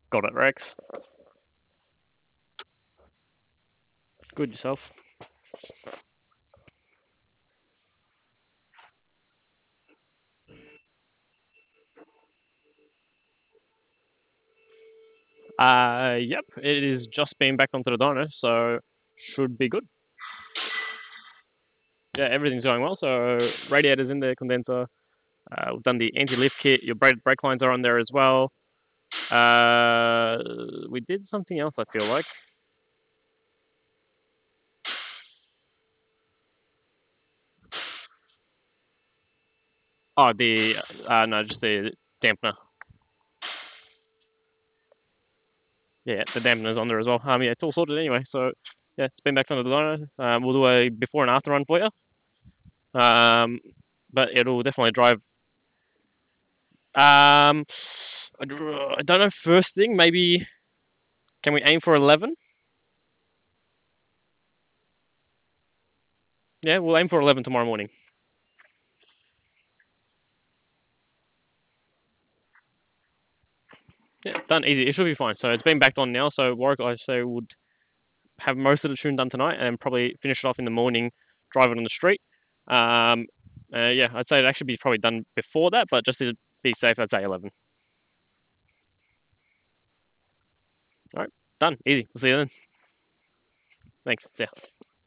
Got it, Rex. Good yourself. Yep, it is just being back onto the dyno, so should be good. Yeah, everything's going well. So radiator's in there, condenser. We've done the anti-lift kit. Your brake lines are on there as well. We did something else, I feel like. Oh, no, just the dampener. Yeah, the dampener's on there as well. Yeah, it's all sorted anyway. So yeah, it's been back on the dyno. We'll do a before and after run for you. But it'll definitely drive. I don't know. First thing, maybe can we aim for 11? Yeah, we'll aim for 11 tomorrow morning. Yeah, done. Easy. It should be fine. So it's been backed on now. So Warwick, I say, would have most of the tune done tonight and probably finish it off in the morning, drive it on the street. Um, yeah, I'd say it actually be probably done before that, but just to be safe, I'd say 11. All right, done. Easy. We'll see you then. Thanks. See ya.